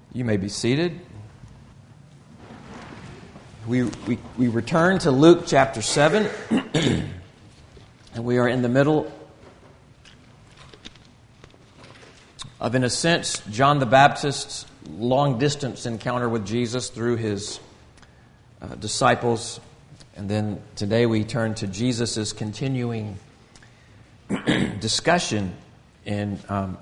You may be seated. We return to Luke chapter 7, and we are in the middle of, in a sense, John the Baptist's long-distance encounter with Jesus through his disciples. And then today we turn to Jesus' continuing discussion in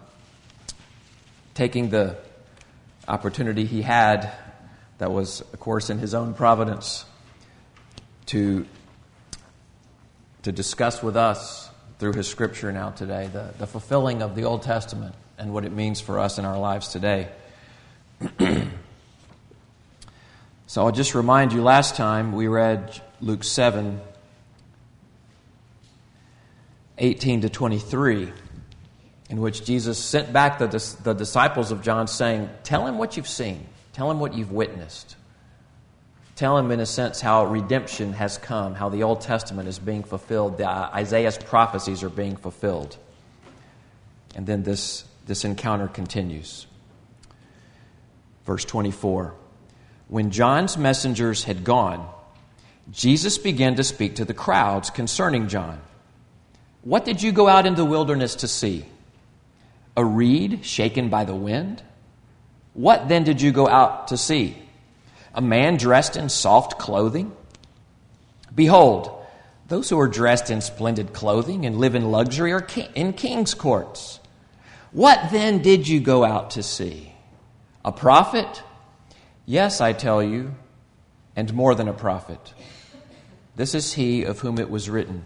taking the opportunity he had, that was, of course, in his own providence, to discuss with us through his Scripture now today the fulfilling of the Old Testament and what it means for us in our lives today. So I'll just remind you, last time we read Luke 7, 18 to 23, in which Jesus sent back the disciples of John saying, tell him what you've seen. Tell him what you've witnessed. Tell him, in a sense, how redemption has come, how the Old Testament is being fulfilled, Isaiah's prophecies are being fulfilled. And then this encounter continues. Verse 24. When John's messengers had gone, Jesus began to speak to the crowds concerning John. What did you go out in the wilderness to see? A reed shaken by the wind? What then did you go out to see? A man dressed in soft clothing? Behold, those who are dressed in splendid clothing and live in luxury are in king's courts. What then did you go out to see? A prophet? Yes, I tell you, and more than a prophet. This is he of whom it was written,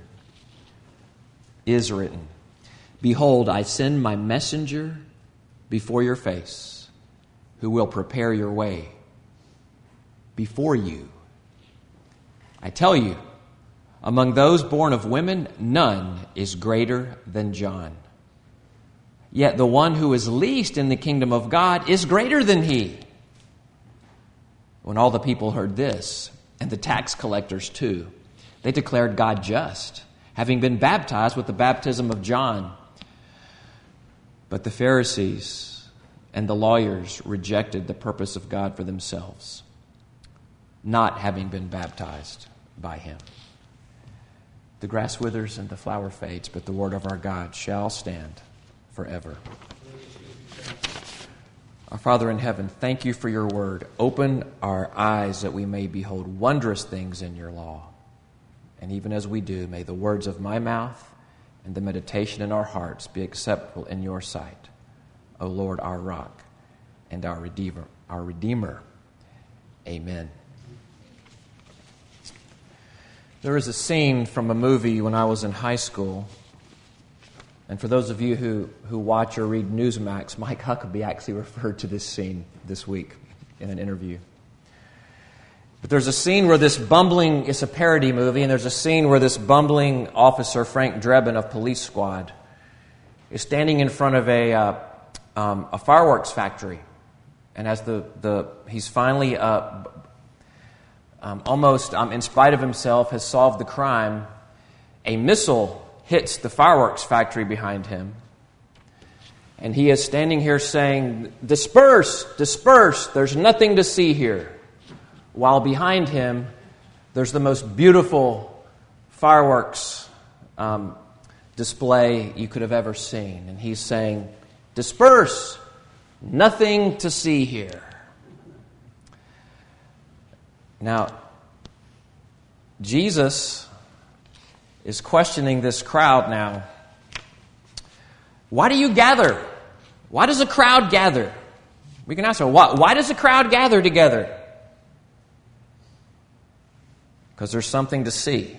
is written, behold, I send my messenger before your face, who will prepare your way before you. I tell you, among those born of women, none is greater than John. Yet the one who is least in the kingdom of God is greater than he. When all the people heard this, and the tax collectors too, they declared God just, having been baptized with the baptism of John. But the Pharisees and the lawyers rejected the purpose of God for themselves, not having been baptized by him. The grass withers and the flower fades, but the word of our God shall stand forever. Our Father in heaven, thank you for your word. Open our eyes that we may behold wondrous things in your law. And even as we do, may the words of my mouth and the meditation in our hearts be acceptable in your sight, O Lord, our rock and our Redeemer. Amen. There is a scene from a movie when I was in high school. And for those of you who watch or read Newsmax, Mike Huckabee actually referred to this scene this week in an interview. But there's a scene where it's a parody movie, and there's a scene where this bumbling officer, Frank Drebin of Police Squad, is standing in front of a fireworks factory. And as he's finally, almost in spite of himself, has solved the crime, a missile hits the fireworks factory behind him. And he is standing here saying, disperse, disperse, there's nothing to see here. While behind him, there's the most beautiful fireworks display you could have ever seen. And he's saying, disperse, nothing to see here. Now, Jesus is questioning this crowd now. Why do you gather? Why does a crowd gather? We can ask her, why does a crowd gather together? Because there's something to see.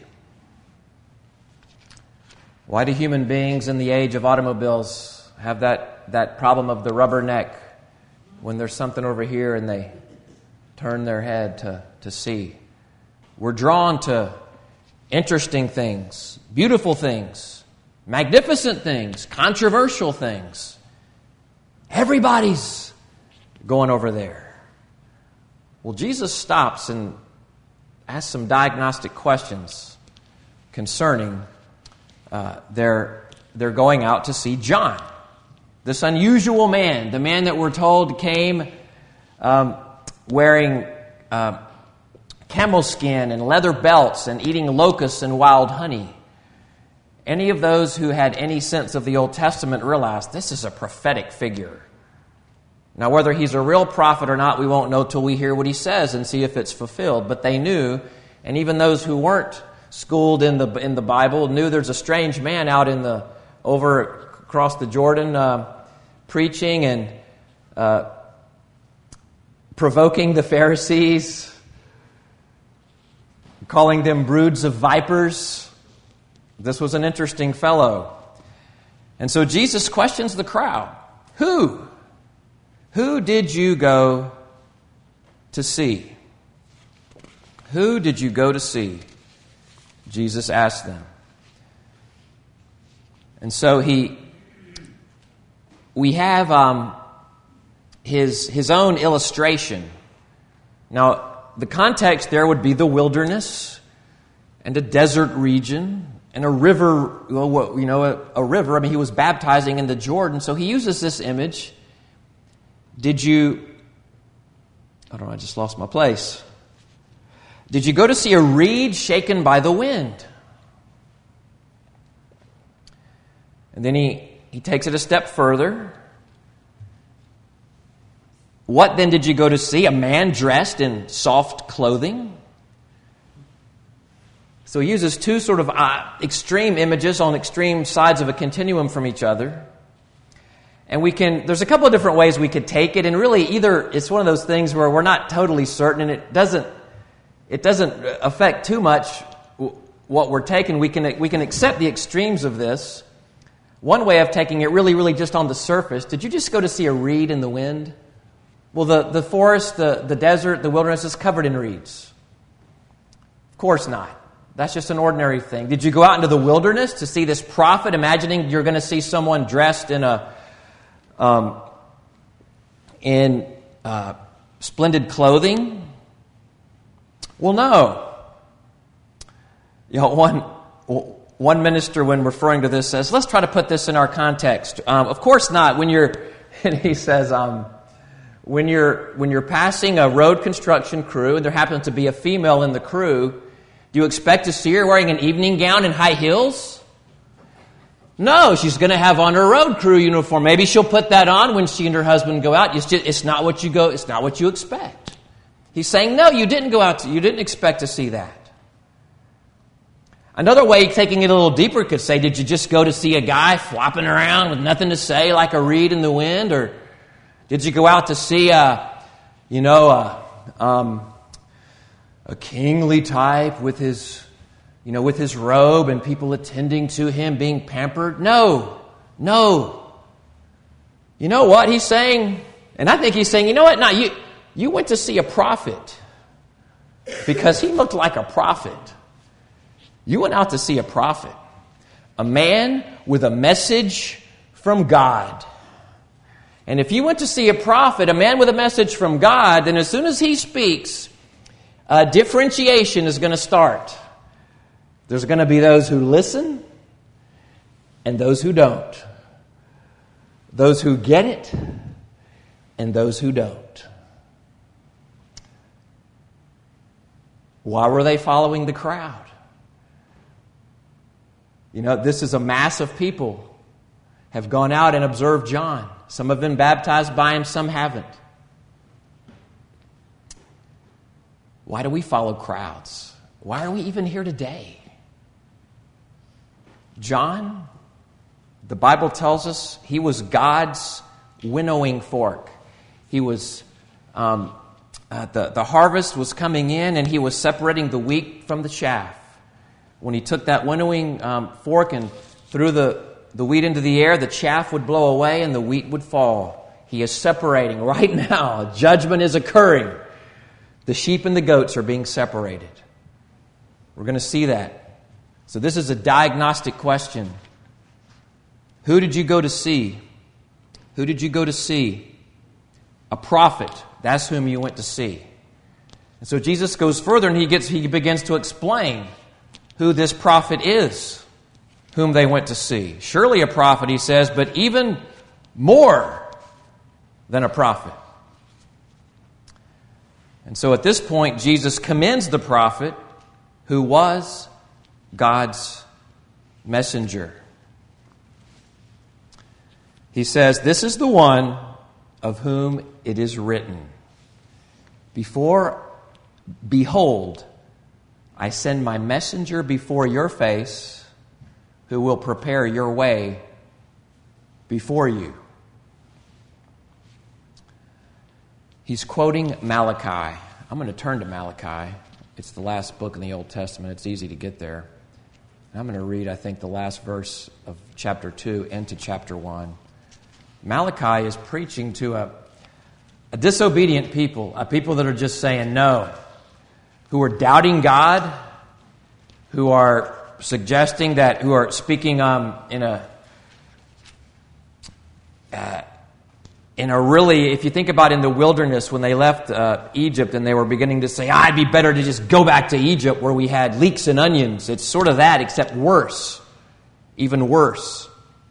Why do human beings in the age of automobiles have that problem of the rubber neck when there's something over here and they turn their head to see? We're drawn to interesting things, beautiful things, magnificent things, controversial things. Everybody's going over there. Well, Jesus stops and asks some diagnostic questions concerning their going out to see John, this unusual man, the man that we're told came wearing camel skin and leather belts and eating locusts and wild honey. Any of those who had any sense of the Old Testament realized this is a prophetic figure. Now, whether he's a real prophet or not, we won't know till we hear what he says and see if it's fulfilled. But they knew, and even those who weren't schooled in the Bible knew there's a strange man out over across the Jordan preaching and provoking the Pharisees, calling them broods of vipers. This was an interesting fellow. And so Jesus questions the crowd. Who did you go to see? Who did you go to see? Jesus asked them. And so we have his own illustration. Now, the context there would be the wilderness and a desert region and a river. A river. I mean, he was baptizing in the Jordan, so he uses this image. I just lost my place. Did you go to see a reed shaken by the wind? And then he takes it a step further. What then did you go to see? A man dressed in soft clothing? So he uses two sort of extreme images on extreme sides of a continuum from each other. And there's a couple of different ways we could take it, and really either it's one of those things where we're not totally certain and it doesn't affect too much what we're taking. We can accept the extremes of this. One way of taking it really just on the surface, did you just go to see a reed in the wind? Well, the forest, the desert, the wilderness is covered in reeds. Of course not. That's just an ordinary thing. Did you go out into the wilderness to see this prophet, imagining you're going to see someone dressed in splendid clothing? Well, no. One minister, when referring to this, says, let's try to put this in our context. Of course not. He says, when you're passing a road construction crew and there happens to be a female in the crew, do you expect to see her wearing an evening gown and high heels? No, she's going to have on her road crew uniform. Maybe she'll put that on when she and her husband go out. It's not what you expect. He's saying, no, you didn't expect to see that. Another way, taking it a little deeper, could say, did you just go to see a guy flopping around with nothing to say like a reed in the wind? Or did you go out to see a kingly type with his robe and people attending to him, being pampered? No. You know what he's saying? And I think he's saying, you know what? No, you went to see a prophet because he looked like a prophet. You went out to see a prophet, a man with a message from God. And if you went to see a prophet, a man with a message from God, then as soon as he speaks, differentiation is going to start. There's going to be those who listen and those who don't. Those who get it and those who don't. Why were they following the crowd? This is a mass of people have gone out and observed John. Some have been baptized by him, some haven't. Why do we follow crowds? Why are we even here today? John, the Bible tells us, he was God's winnowing fork. He was, the harvest was coming in and he was separating the wheat from the chaff. When he took that winnowing fork and threw the wheat into the air, the chaff would blow away and the wheat would fall. He is separating right now. Judgment is occurring. The sheep and the goats are being separated. We're going to see that. So this is a diagnostic question. Who did you go to see? Who did you go to see? A prophet. That's whom you went to see. And so Jesus goes further and he begins to explain who this prophet is, whom they went to see. Surely a prophet, he says, but even more than a prophet. And so at this point, Jesus commends the prophet who was God's messenger. He says, "This is the one of whom it is written, Behold, I send my messenger before your face, who will prepare your way before you." He's quoting Malachi. I'm going to turn to Malachi. It's the last book in the Old Testament. It's easy to get there. I'm going to read, I think, the last verse of chapter 2 into chapter 1. Malachi is preaching to a disobedient people, a people that are just saying no, who are doubting God, who are suggesting that, who are speaking in a really, if you think about in the wilderness when they left Egypt and they were beginning to say, it'd be better to just go back to Egypt where we had leeks and onions. It's sort of that, except worse, even worse.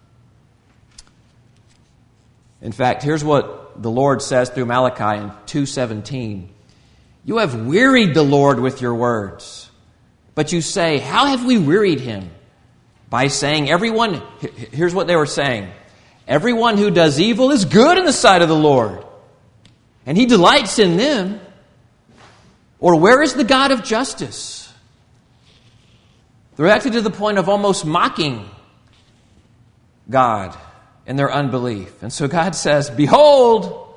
In fact, here's what the Lord says through Malachi in 2:17. "You have wearied the Lord with your words. But you say, how have we wearied him? By saying everyone," here's what they were saying, "everyone who does evil is good in the sight of the Lord, and he delights in them. Or where is the God of justice?" They're actually to the point of almost mocking God in their unbelief. And so God says, "Behold,"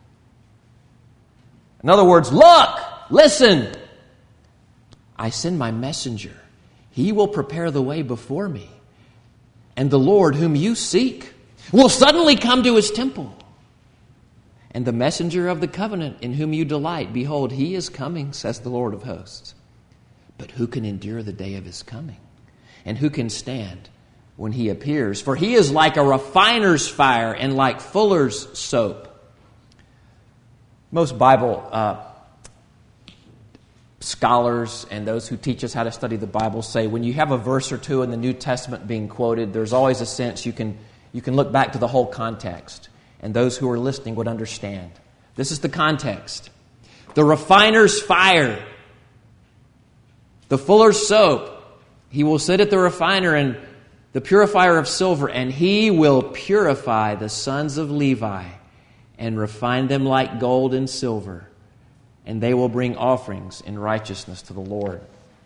in other words, look, listen, "I send my messenger. He will prepare the way before me. And the Lord whom you seek will suddenly come to his temple. And the messenger of the covenant in whom you delight, behold, he is coming, says the Lord of hosts. But who can endure the day of his coming? And who can stand when he appears? For he is like a refiner's fire and like fuller's soap." Most Bible scholars and those who teach us how to study the Bible say when you have a verse or two in the New Testament being quoted, there's always a sense you can look back to the whole context, and those who are listening would understand. This is the context. The refiner's fire, the fuller's soap. He will sit at the refiner and the purifier of silver, and he will purify the sons of Levi and refine them like gold and silver, and they will bring offerings in righteousness to the Lord.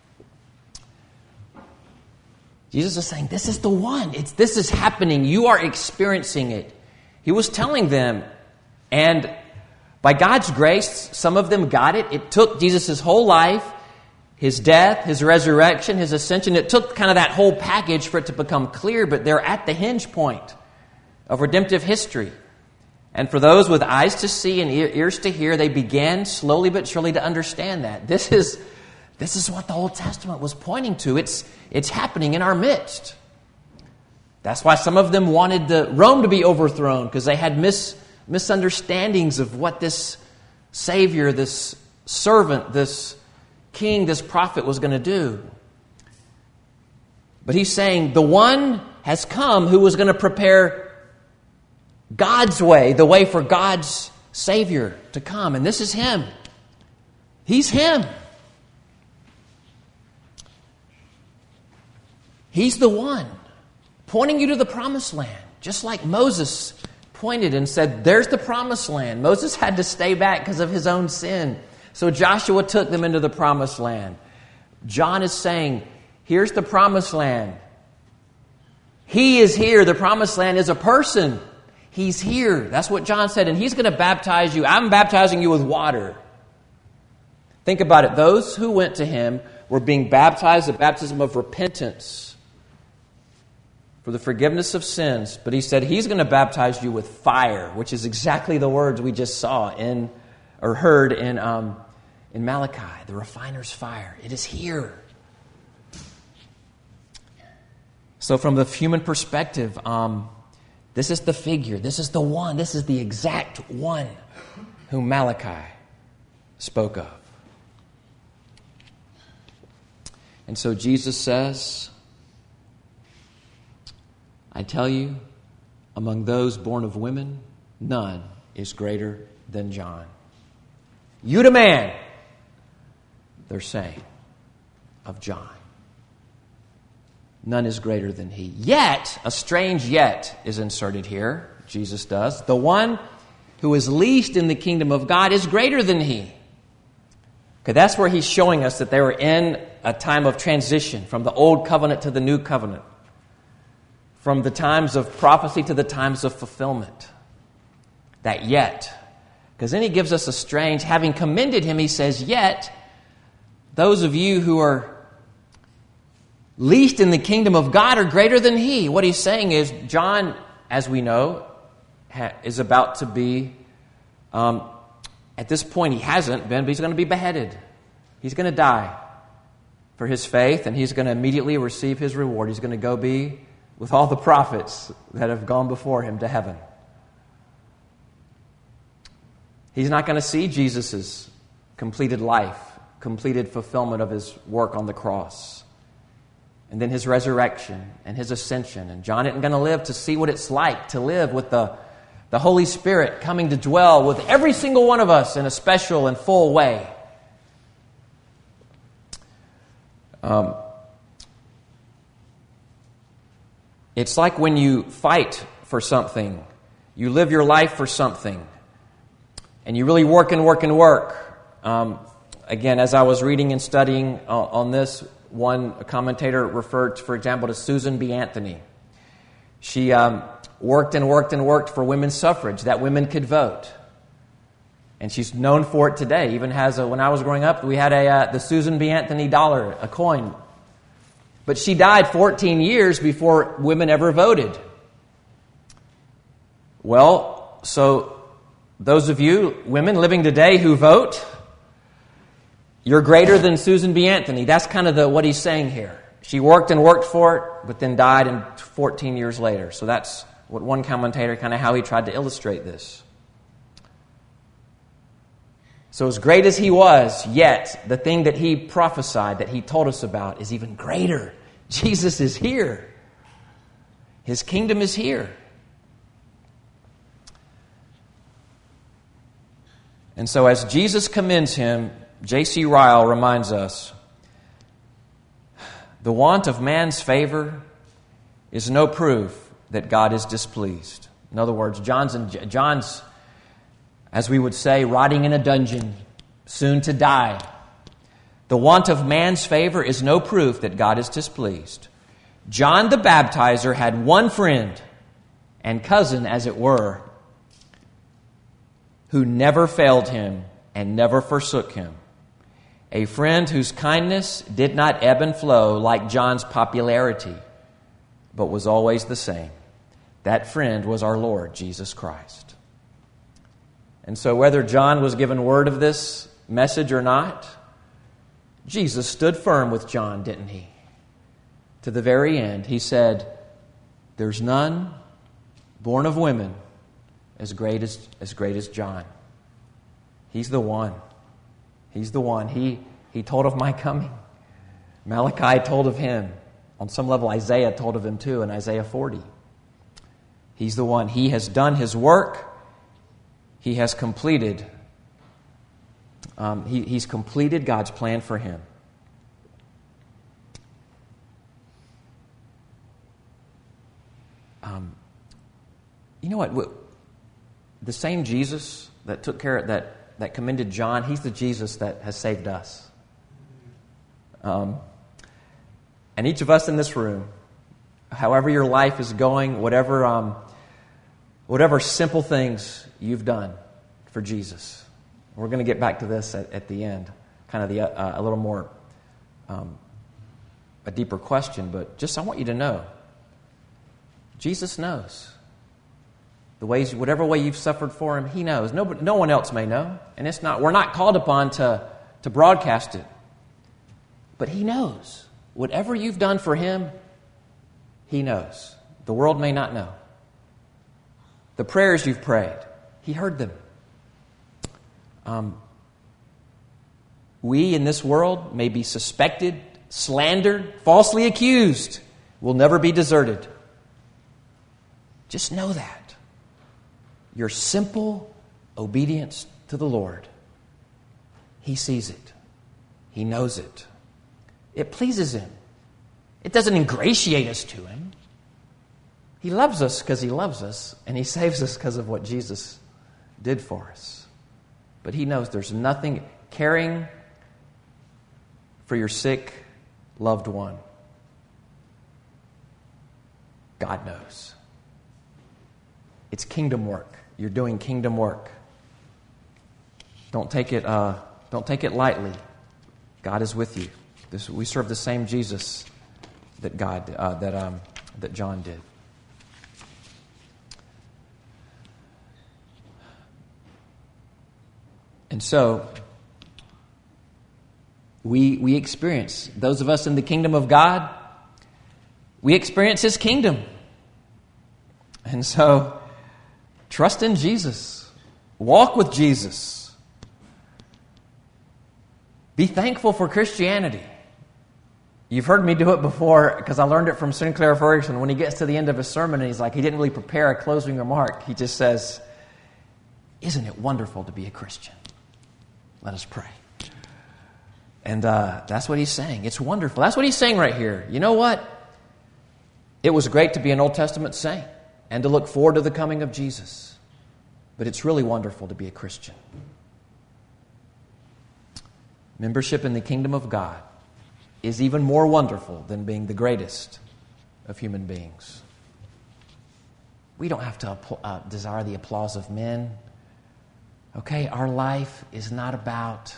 Jesus is saying, this is the one. This is happening. You are experiencing it. He was telling them, and by God's grace, some of them got it. It took Jesus' whole life, his death, his resurrection, his ascension. It took kind of that whole package for it to become clear, but they're at the hinge point of redemptive history. And for those with eyes to see and ears to hear, they began slowly but surely to understand that. This is what the Old Testament was pointing to. It's happening in our midst. That's why some of them wanted Rome to be overthrown, because they had misunderstandings of what this Savior, this servant, this king, this prophet was going to do. But he's saying the one has come who was going to prepare God's way, the way for God's Savior to come. And this is him. He's him. He's the one pointing you to the promised land, just like Moses pointed and said, there's the promised land. Moses had to stay back because of his own sin. So Joshua took them into the promised land. John is saying, here's the promised land. He is here. The promised land is a person. He's here. That's what John said. And he's going to baptize you. I'm baptizing you with water. Think about it. Those who went to him were being baptized, the baptism of repentance for the forgiveness of sins. But he said he's going to baptize you with fire, which is exactly the words we just saw or heard in Malachi, the refiner's fire. It is here. So from the human perspective, this is the figure. This is the one. This is the exact one whom Malachi spoke of. And so Jesus says, I tell you, among those born of women, none is greater than John. You to man, they're saying of John. None is greater than he. Yet, a strange yet is inserted here. Jesus does. The one who is least in the kingdom of God is greater than he. Okay, that's where he's showing us that they were in a time of transition from the old covenant to the new covenant. From the times of prophecy to the times of fulfillment. That yet. Because then he gives us a strange, having commended him, he says, yet, those of you who are least in the kingdom of God are greater than he. What he's saying is, John, as we know, is about to be, at this point he hasn't been, but he's going to be beheaded. He's going to die for his faith, and he's going to immediately receive his reward. He's going to go be with all the prophets that have gone before him to heaven. He's not going to see Jesus' completed life, completed fulfillment of his work on the cross. And then his resurrection and his ascension. And John isn't going to live to see what it's like to live with the Holy Spirit coming to dwell with every single one of us in a special and full way. It's like when you fight for something, you live your life for something, and you really work and work and work. Again, as I was reading and studying on this, one commentator referred, for example, to Susan B. Anthony. She worked and worked and worked for women's suffrage, that women could vote. And she's known for it today. Even has when I was growing up, we had the Susan B. Anthony dollar, a coin. But she died 14 years before women ever voted. Well, so those of you, women living today who vote, you're greater than Susan B. Anthony. That's kind of what he's saying here. She worked and worked for it, but then died 14 years later. So that's what one commentator, kind of how he tried to illustrate this. So as great as he was, yet the thing that he prophesied, that he told us about, is even greater. Jesus is here. His kingdom is here. And so as Jesus commends him, J.C. Ryle reminds us, the want of man's favor is no proof that God is displeased. In other words, John's, as we would say, rotting in a dungeon, soon to die. The want of man's favor is no proof that God is displeased. John the Baptizer had one friend and cousin, as it were, who never failed him and never forsook him. A friend whose kindness did not ebb and flow like John's popularity, but was always the same. That friend was our Lord Jesus Christ. And so whether John was given word of this message or not, Jesus stood firm with John, didn't he? To the very end, he said, there's none born of women as great as John. He's the one. He's the one. He told of my coming. Malachi told of him. On some level, Isaiah told of him too in Isaiah 40. He's the one. He has done his work. He has completed. He's completed God's plan for him. You know what? The same Jesus that took care of that commended John, he's the Jesus that has saved us. And each of us in this room, however your life is going, whatever simple things you've done for Jesus. We're going to get back to this at the end, kind of a little more, a deeper question, but just I want you to know, Jesus knows. The ways, whatever way you've suffered for him, he knows. No one else may know. And we're not called upon to broadcast it. But he knows. Whatever you've done for him, he knows. The world may not know. The prayers you've prayed, he heard them. We in this world may be suspected, slandered, falsely accused. We'll never be deserted. Just know that. Your simple obedience to the Lord He sees it. He knows it. It pleases Him. It doesn't ingratiate us to Him. He loves us because He loves us, and He saves us because of what Jesus did for us. But He knows there's nothing caring for your sick loved one. God knows. It's kingdom work. You're doing kingdom work. Don't take it lightly. God is with you. We serve the same Jesus that that John did. And so we experience, those of us in the kingdom of God, we experience His kingdom. And so trust in Jesus. Walk with Jesus. Be thankful for Christianity. You've heard me do it before because I learned it from Sinclair Ferguson. When he gets to the end of a sermon and he didn't really prepare a closing remark. He just says, "Isn't it wonderful to be a Christian? Let us pray." And that's what he's saying. It's wonderful. That's what he's saying right here. You know what? It was great to be an Old Testament saint and to look forward to the coming of Jesus. But it's really wonderful to be a Christian. Membership in the kingdom of God is even more wonderful than being the greatest of human beings. We don't have to desire the applause of men. Okay, our life is not about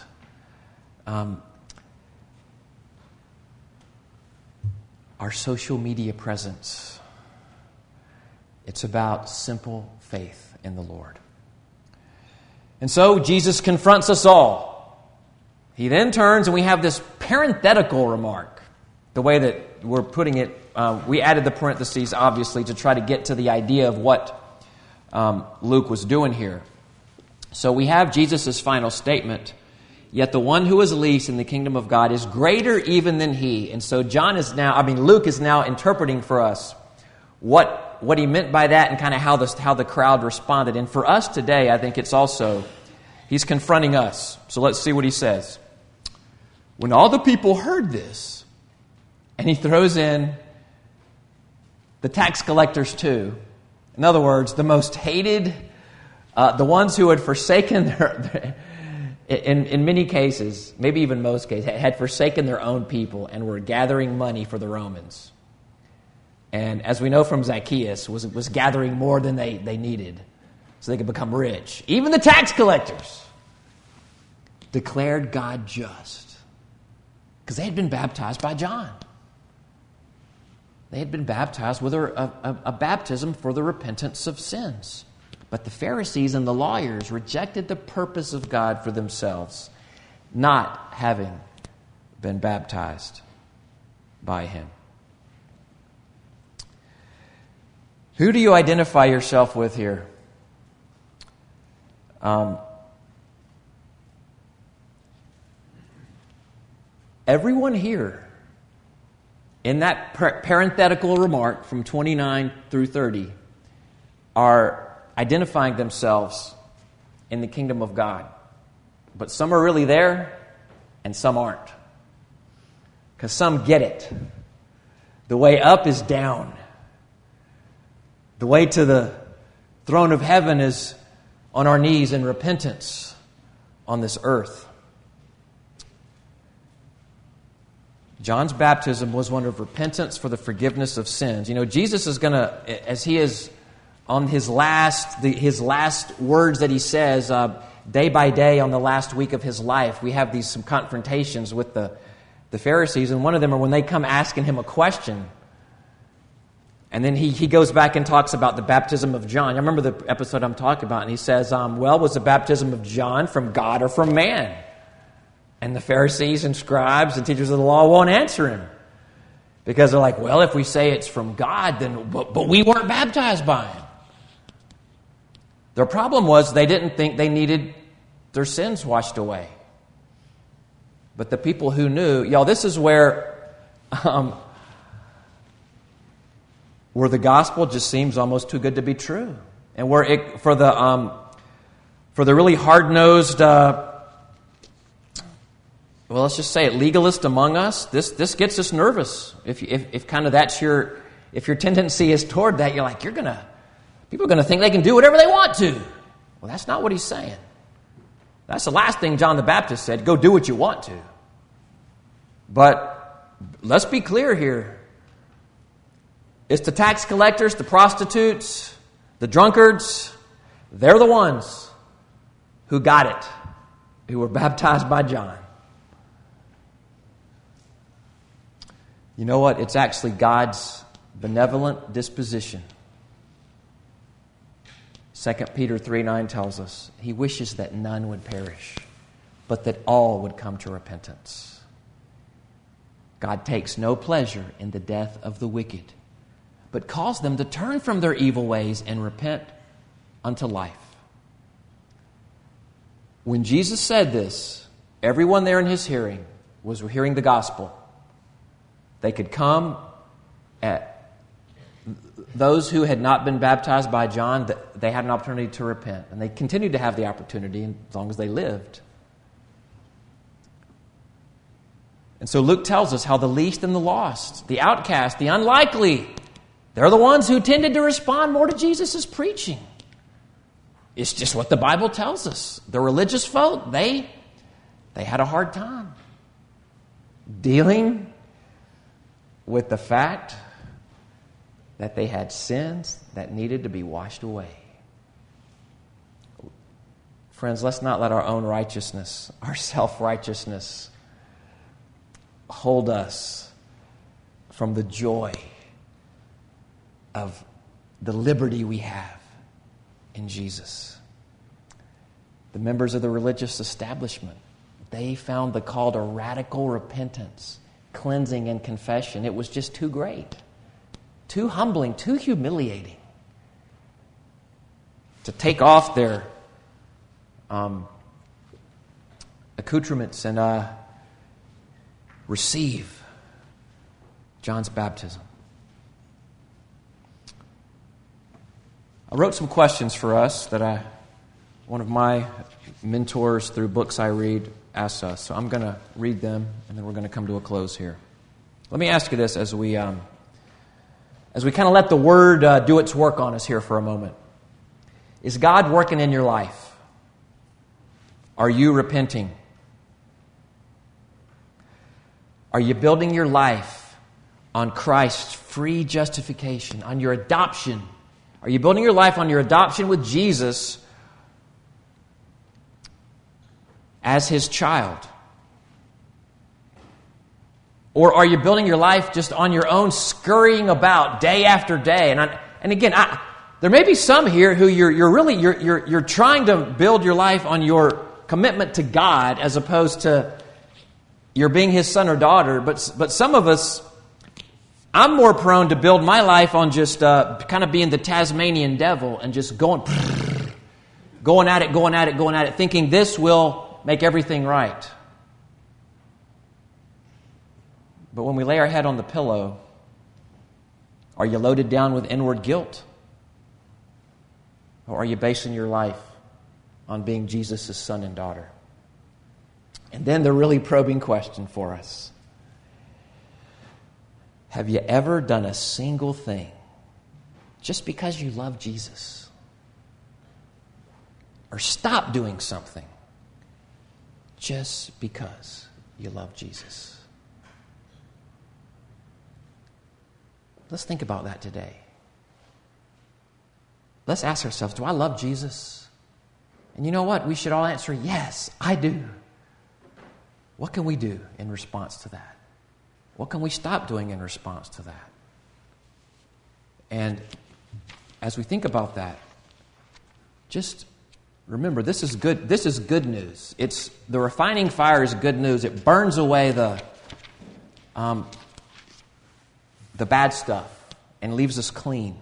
our social media presence. It's about simple faith in the Lord. And so Jesus confronts us all. He then turns and we have this parenthetical remark. The way that we're putting it, we added the parentheses obviously to try to get to the idea of what Luke was doing here. So we have Jesus' final statement, "Yet the one who is least in the kingdom of God is greater even than he." And so Luke is now interpreting for us what he meant by that and kind of how the crowd responded. And for us today, I think it's also, he's confronting us. So let's see what he says. "When all the people heard this," and he throws in the tax collectors too. In other words, the most hated, the ones who had forsaken their in many cases, maybe even most cases, had forsaken their own people and were gathering money for the Romans. And as we know from Zacchaeus, was gathering more than they needed so they could become rich. Even the tax collectors declared God just because they had been baptized by John. They had been baptized with a baptism for the repentance of sins. But the Pharisees and the lawyers rejected the purpose of God for themselves, not having been baptized by Him. Who do you identify yourself with here? Everyone here in that parenthetical remark from 29 through 30 are identifying themselves in the kingdom of God. But some are really there and some aren't. Because some get it. The way up is down. The way to the throne of heaven is on our knees in repentance on this earth. John's baptism was one of repentance for the forgiveness of sins. You know, Jesus is going to, as he is on his last words that he says, day by day on the last week of his life, we have some confrontations with the Pharisees, and one of them are when they come asking him a question. And then he goes back and talks about the baptism of John. I remember the episode I'm talking about, and he says, was the baptism of John from God or from man? And the Pharisees and scribes and teachers of the law won't answer him. Because they're like, well, if we say it's from God, then but we weren't baptized by Him. Their problem was they didn't think they needed their sins washed away. But the people who knew, this is where the gospel just seems almost too good to be true. And where for the really hard-nosed well, let's just say it, legalist among us, this gets us nervous. If kind of that's if your tendency is toward that, you're like, people are going to think they can do whatever they want to. Well, that's not what he's saying. That's the last thing John the Baptist said, go do what you want to. But let's be clear here. It's the tax collectors, the prostitutes, the drunkards, they're the ones who got it, who were baptized by John. You know what? It's actually God's benevolent disposition. 2 Peter 3:9 tells us, He wishes that none would perish, but that all would come to repentance. God takes no pleasure in the death of the wicked, but calls them to turn from their evil ways and repent unto life. When Jesus said this, everyone there in His hearing was hearing the gospel. They could come at those who had not been baptized by John, they had an opportunity to repent. And they continued to have the opportunity as long as they lived. And so Luke tells us how the least and the lost, the outcast, the unlikely, they're the ones who tended to respond more to Jesus' preaching. It's just what the Bible tells us. The religious folk, they had a hard time dealing with the fact that they had sins that needed to be washed away. Friends, let's not let our own righteousness, our self-righteousness, hold us from the joy of the liberty we have in Jesus. The members of the religious establishment, they found the call to radical repentance, cleansing, and confession. It was just too great, too humbling, too humiliating to take off their accoutrements and receive John's baptism. I wrote some questions for us that one of my mentors through books I read asks us. So I'm going to read them, and then we're going to come to a close here. Let me ask you this as we kind of let the Word do its work on us here for a moment. Is God working in your life? Are you repenting? Are you building your life on Christ's free justification, on your adoption? Are you building your life on your adoption with Jesus as His child? Or are you building your life just on your own, scurrying about day after day? And again, there may be some here who you're trying to build your life on your commitment to God as opposed to you're being His son or daughter. But some of us, I'm more prone to build my life on just kind of being the Tasmanian devil and just going at it, thinking this will make everything right. But when we lay our head on the pillow, are you loaded down with inward guilt? Or are you basing your life on being Jesus' son and daughter? And then the really probing question for us. Have you ever done a single thing just because you love Jesus? Or stopped doing something just because you love Jesus? Let's think about that today. Let's ask ourselves, do I love Jesus? And you know what? We should all answer, yes, I do. What can we do in response to that? What can we stop doing in response to that? And as we think about that, just remember, this is good. This is good news. It's the refining fire is good news. It burns away the bad stuff and leaves us clean.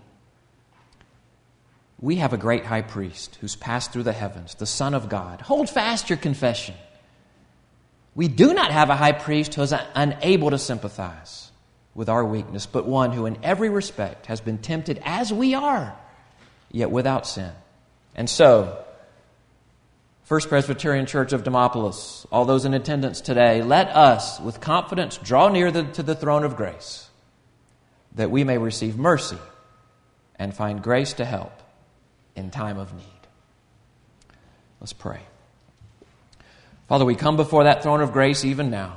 We have a great high priest who's passed through the heavens, the Son of God. Hold fast your confession. We do not have a high priest who is unable to sympathize with our weakness, but one who in every respect has been tempted as we are, yet without sin. And so, First Presbyterian Church of Demopolis, all those in attendance today, let us with confidence draw near to the throne of grace, that we may receive mercy and find grace to help in time of need. Let's pray. Father, we come before that throne of grace even now.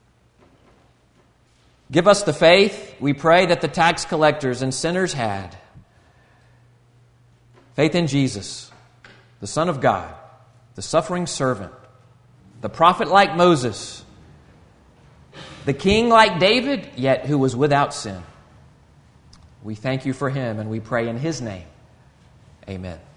Give us the faith, we pray, that the tax collectors and sinners had. Faith in Jesus, the Son of God, the suffering servant, the prophet like Moses, the king like David, yet who was without sin. We thank you for him, and we pray in his name. Amen.